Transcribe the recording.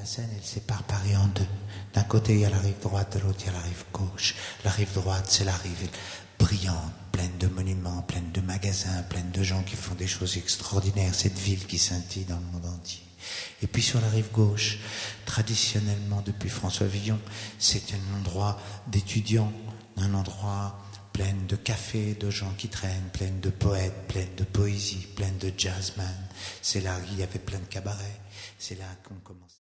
Seine, elle sépare Paris en deux. D'un côté, il y a la rive droite, de l'autre, il y a la rive gauche. La rive droite, c'est la rive brillante, pleine de monuments, pleine de magasins, pleine de gens qui font des choses extraordinaires. Cette ville qui scintille dans le monde entier. Et puis sur la rive gauche, traditionnellement, depuis François Villon, c'est un endroit d'étudiants, un endroit plein de cafés, de gens qui traînent, plein de poètes, plein de poésie, plein de jazzman. C'est là qu'il y avait plein de cabarets. C'est là qu'on commence.